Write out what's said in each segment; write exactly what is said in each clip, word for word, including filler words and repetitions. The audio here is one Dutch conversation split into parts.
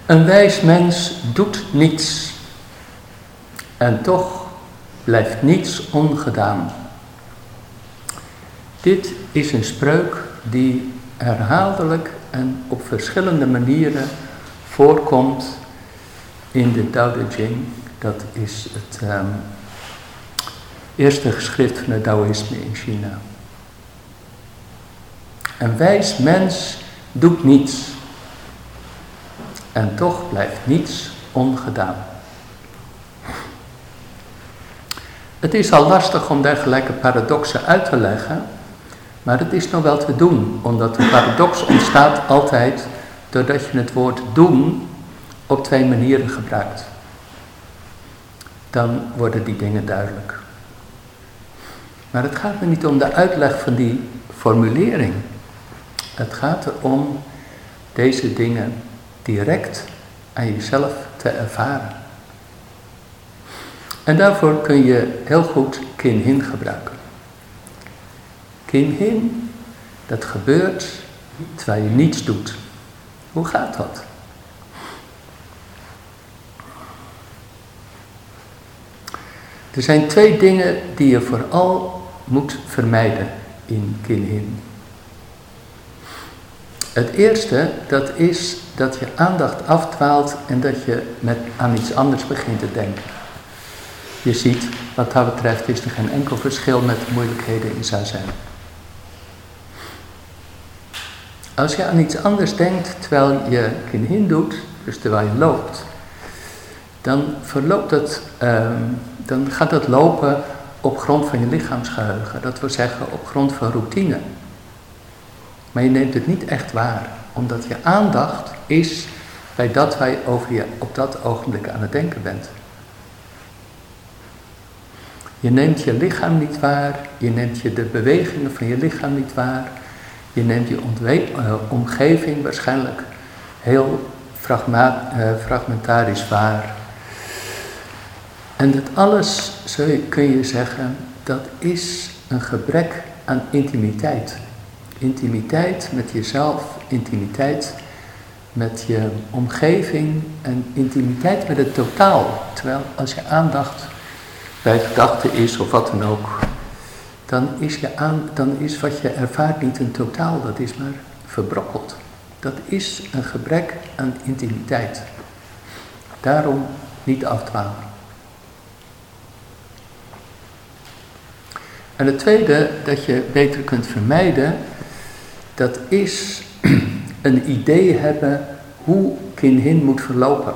Een wijs mens doet niets en toch blijft niets ongedaan. Dit is een spreuk die herhaaldelijk en op verschillende manieren voorkomt in de Tao Te Ching. Dat is het um, eerste geschrift van het Taoïsme in China. Een wijs mens doet niets en toch blijft niets ongedaan. Het is al lastig om dergelijke paradoxen uit te leggen, maar het is nog wel te doen, omdat een paradox ontstaat altijd doordat je het woord doen op twee manieren gebruikt. Dan worden die dingen duidelijk. Maar het gaat me niet om de uitleg van die formulering. Het gaat erom deze dingen direct aan jezelf te ervaren. En daarvoor kun je heel goed Kin-Hin gebruiken. Kin-Hin, dat gebeurt terwijl je niets doet. Hoe gaat dat? Er zijn twee dingen die je vooral moet vermijden in Kin-Hin. Het eerste, dat is dat je aandacht afdwaalt en dat je met, aan iets anders begint te denken. Je ziet, wat dat betreft is er geen enkel verschil met de moeilijkheden in zazen. Als je aan iets anders denkt terwijl je Kin-Hin doet, dus terwijl je loopt, dan verloopt het, um, dan gaat het lopen op grond van je lichaamsgeheugen. Dat wil zeggen op grond van routine. Maar je neemt het niet echt waar, omdat je aandacht is bij dat waar je over je op dat ogenblik aan het denken bent. Je neemt je lichaam niet waar, je neemt je de bewegingen van je lichaam niet waar, je neemt je ontwe- uh, omgeving waarschijnlijk heel fragma- uh, fragmentarisch waar. En dat alles, zo kun je zeggen, dat is een gebrek aan intimiteit. Intimiteit met jezelf, intimiteit met je omgeving en intimiteit met het totaal. Terwijl als je aandacht bij gedachten is of wat dan ook, dan is, je aan, dan is wat je ervaart niet een totaal, dat is maar verbrokkeld. Dat is een gebrek aan intimiteit. Daarom niet afdwalen. En het tweede dat je beter kunt vermijden, dat is een idee hebben hoe Kin-Hin moet verlopen.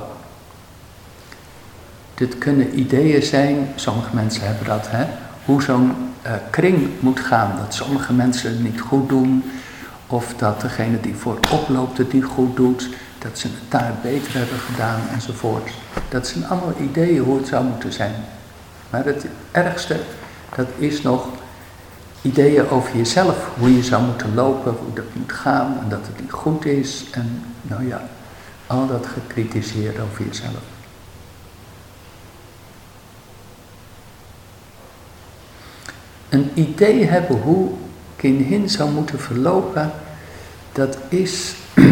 Dit kunnen ideeën zijn, sommige mensen hebben dat, hè, hoe zo'n uh, kring moet gaan. Dat sommige mensen het niet goed doen, of dat degene die voorop loopt het niet goed doet, dat ze het daar beter hebben gedaan enzovoort. Dat zijn allemaal ideeën hoe het zou moeten zijn. Maar het ergste, dat is nog ideeën over jezelf, hoe je zou moeten lopen, hoe dat moet gaan en dat het niet goed is. En nou ja, al dat gekritiseerd over jezelf. Een idee hebben hoe Kin-Hin zou moeten verlopen, dat is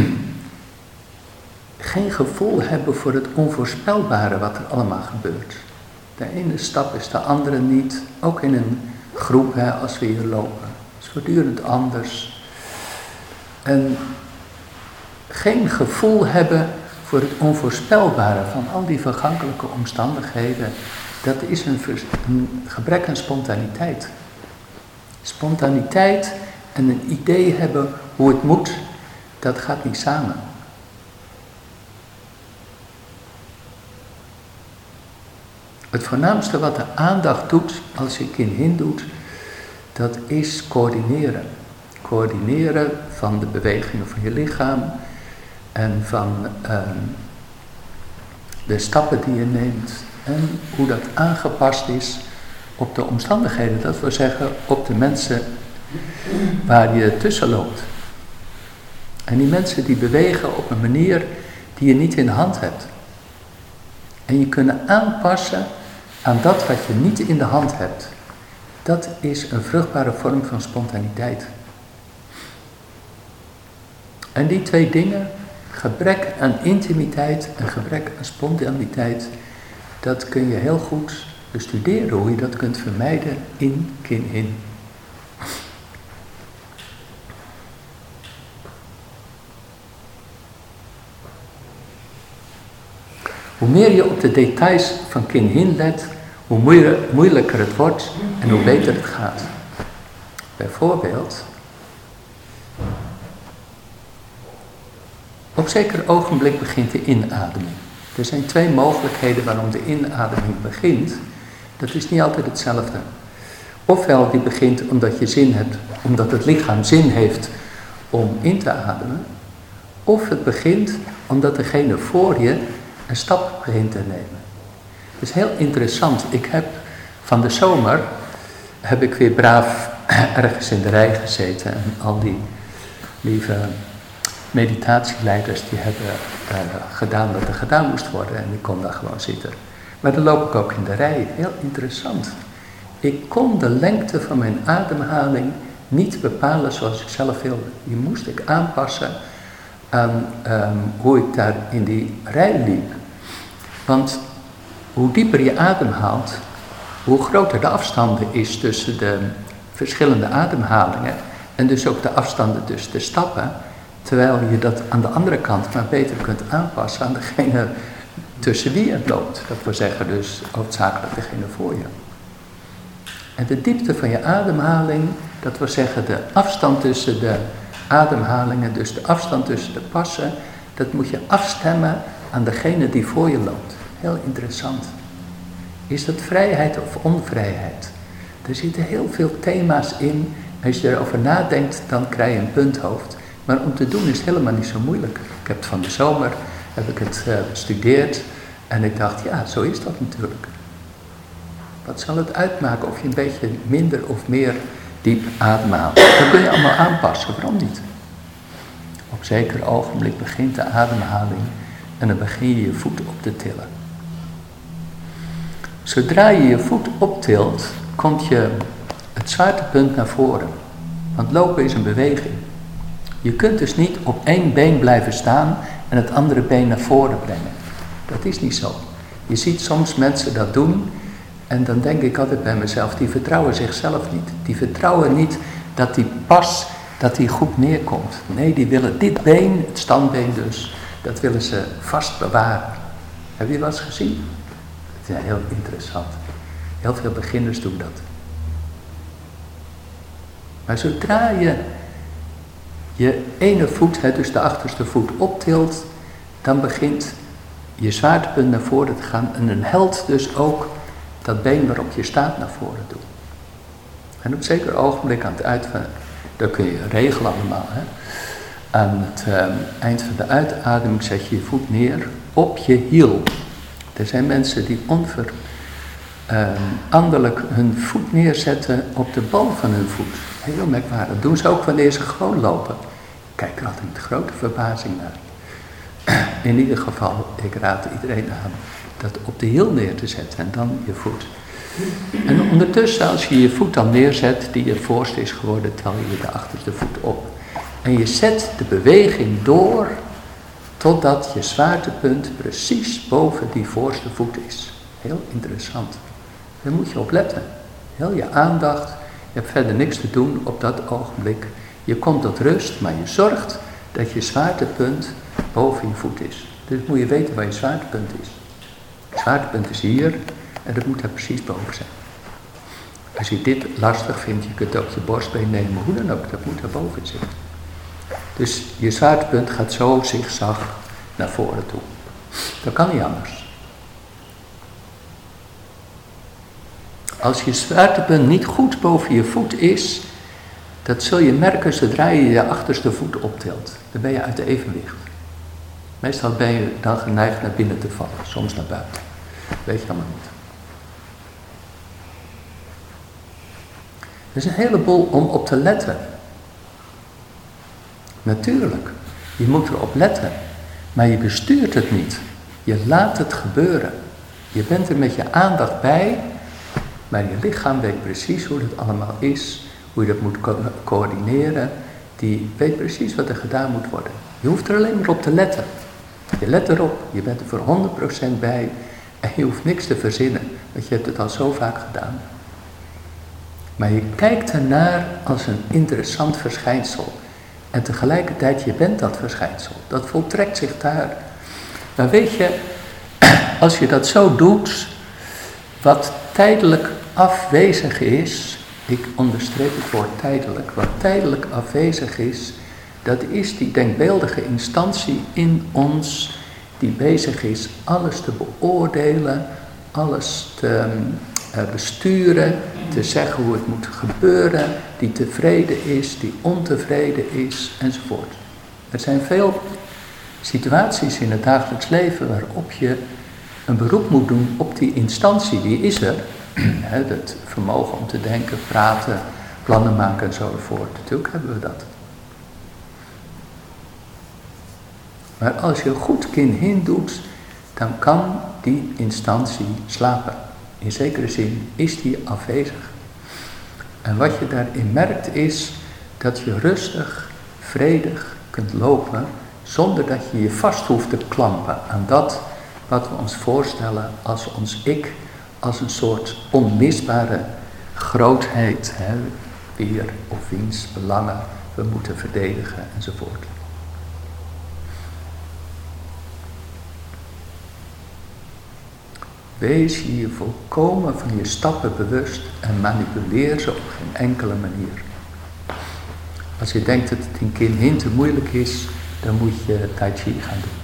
geen gevoel hebben voor het onvoorspelbare wat er allemaal gebeurt. De ene stap is de andere niet, ook in een groep, hè, als we hier lopen. Het is voortdurend anders. En geen gevoel hebben voor het onvoorspelbare van al die vergankelijke omstandigheden, dat is een, een gebrek aan spontaniteit. Spontaniteit en een idee hebben hoe het moet, dat gaat niet samen. Het voornaamste wat de aandacht doet, als je Kin-Hin doet, dat is coördineren. Coördineren van de bewegingen van je lichaam en van uh, de stappen die je neemt en hoe dat aangepast is op de omstandigheden. Dat wil zeggen op de mensen waar je tussen loopt. En die mensen die bewegen op een manier die je niet in de hand hebt. En je kunnen aanpassen aan dat wat je niet in de hand hebt. Dat is een vruchtbare vorm van spontaniteit. En die twee dingen, gebrek aan intimiteit en gebrek aan spontaniteit, dat kun je heel goed bestuderen, hoe je dat kunt vermijden in kin-in. Hoe meer je op de details van kin-in let, hoe moeilijker het wordt en hoe beter het gaat. Bijvoorbeeld, op zeker ogenblik begint de inademing. Er zijn twee mogelijkheden waarom de inademing begint. Dat is niet altijd hetzelfde. Ofwel die begint omdat je zin hebt, omdat het lichaam zin heeft om in te ademen. Of het begint omdat degene voor je een stap begint te nemen. Het is heel interessant. Ik heb van de zomer, heb ik weer braaf ergens in de rij gezeten. En al die lieve meditatieleiders die hebben uh, gedaan wat er gedaan moest worden. En ik kon daar gewoon zitten. Maar dan loop ik ook in de rij. Heel interessant. Ik kon de lengte van mijn ademhaling niet bepalen zoals ik zelf wilde. Die moest ik aanpassen aan um, hoe ik daar in die rij liep. Want hoe dieper je ademhaalt, hoe groter de afstanden is tussen de verschillende ademhalingen. En dus ook de afstanden tussen de stappen. Terwijl je dat aan de andere kant maar beter kunt aanpassen aan degene tussen wie het loopt. Dat wil zeggen dus hoofdzakelijk degene voor je. En de diepte van je ademhaling, dat wil zeggen de afstand tussen de ademhalingen, dus de afstand tussen de passen, dat moet je afstemmen aan degene die voor je loopt. Heel interessant. Is dat vrijheid of onvrijheid? Er zitten heel veel thema's in. Als je erover nadenkt, dan krijg je een punthoofd. Maar om te doen is het helemaal niet zo moeilijk. Ik heb het van de zomer, heb ik het uh, bestudeerd. En ik dacht, ja, zo is dat natuurlijk. Wat zal het uitmaken of je een beetje minder of meer diep ademhaalt? Dat kun je allemaal aanpassen, waarom niet? Op zeker ogenblik begint de ademhaling en dan begin je je voet op te tillen. Zodra je je voet optilt, komt je het zwaartepunt naar voren. Want lopen is een beweging. Je kunt dus niet op één been blijven staan en het andere been naar voren brengen. Dat is niet zo. Je ziet soms mensen dat doen en dan denk ik altijd bij mezelf, die vertrouwen zichzelf niet. Die vertrouwen niet dat die pas, dat die goed neerkomt. Nee, die willen dit been, het standbeen dus, dat willen ze vast bewaren. Heb je dat eens gezien? Het is heel interessant. Heel veel beginners doen dat. Maar zodra je je ene voet, dus de achterste voet, optilt, dan begint je zwaartepunt naar voren te gaan. En een held dus ook dat been waarop je staat naar voren doen. En op een zeker ogenblik aan het eind van, dat kun je regelen allemaal, hè. Aan het uh, eind van de uitademing zet je je voet neer op je hiel. Er zijn mensen die onveranderlijk uh, hun voet neerzetten op de bal van hun voet. Heel merkwaardig. Dat doen ze ook wanneer ze gewoon lopen. Ik kijk er altijd met grote verbazing naar. In ieder geval, ik raad iedereen aan dat op de hiel neer te zetten en dan je voet. En ondertussen, als je je voet dan neerzet, die je voorste is geworden, tel je de achterste voet op. En je zet de beweging door totdat je zwaartepunt precies boven die voorste voet is. Heel interessant. Daar moet je op letten. Heel je aandacht. Je hebt verder niks te doen op dat ogenblik. Je komt tot rust, maar je zorgt dat je zwaartepunt boven je voet is. Dus moet je weten waar je zwaartepunt is. Het zwaartepunt is hier en dat moet daar precies boven zijn. Als je dit lastig vindt, je kunt ook je borstbeen nemen, hoe dan ook, dat moet daar boven zitten. Dus je zwaartepunt gaat zo zigzag naar voren toe. Dat kan niet anders. Als je zwaartepunt niet goed boven je voet is, dat zul je merken zodra je je achterste voet optilt. Dan ben je uit de evenwicht. Meestal ben je dan geneigd naar binnen te vallen, soms naar buiten. Weet je allemaal niet. Er is een heleboel om op te letten. Natuurlijk, je moet erop letten, maar je bestuurt het niet. Je laat het gebeuren. Je bent er met je aandacht bij, maar je lichaam weet precies hoe het allemaal is, hoe je dat moet co- coördineren. Die weet precies wat er gedaan moet worden. Je hoeft er alleen maar op te letten. Je let erop, je bent er voor honderd procent bij en je hoeft niks te verzinnen, want je hebt het al zo vaak gedaan. Maar je kijkt ernaar als een interessant verschijnsel. En tegelijkertijd, je bent dat verschijnsel. Dat voltrekt zich daar. Maar weet je, als je dat zo doet, wat tijdelijk afwezig is, ik onderstreep het woord tijdelijk, wat tijdelijk afwezig is, dat is die denkbeeldige instantie in ons die bezig is alles te beoordelen, alles te uh, besturen, te zeggen hoe het moet gebeuren, die tevreden is, die ontevreden is, enzovoort. Er zijn veel situaties in het dagelijks leven waarop je een beroep moet doen op die instantie, die is er. Het vermogen om te denken, praten, plannen maken enzovoort. Natuurlijk hebben we dat. Maar als je goed kin doet, dan kan die instantie slapen. In zekere zin is die afwezig. En wat je daarin merkt is dat je rustig, vredig kunt lopen, zonder dat je je vast hoeft te klampen aan dat wat we ons voorstellen als ons ik, als een soort onmisbare grootheid, hè, weer of wiens belangen we moeten verdedigen enzovoort. Wees je je volkomen van je stappen bewust en manipuleer ze op geen enkele manier. Als je denkt dat het in kin te moeilijk is, dan moet je Tai Chi gaan doen.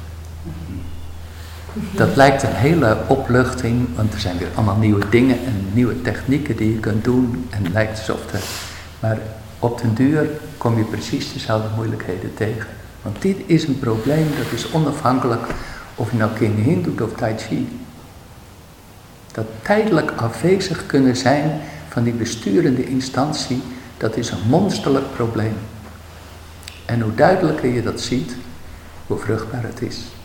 Dat lijkt een hele opluchting, want er zijn weer allemaal nieuwe dingen en nieuwe technieken die je kunt doen. En het lijkt alsof er, maar op den duur kom je precies dezelfde moeilijkheden tegen. Want dit is een probleem, dat is onafhankelijk of je nou kin doet of Tai Chi. Dat tijdelijk afwezig kunnen zijn van die besturende instantie, dat is een monsterlijk probleem. En hoe duidelijker je dat ziet, hoe vruchtbaar het is.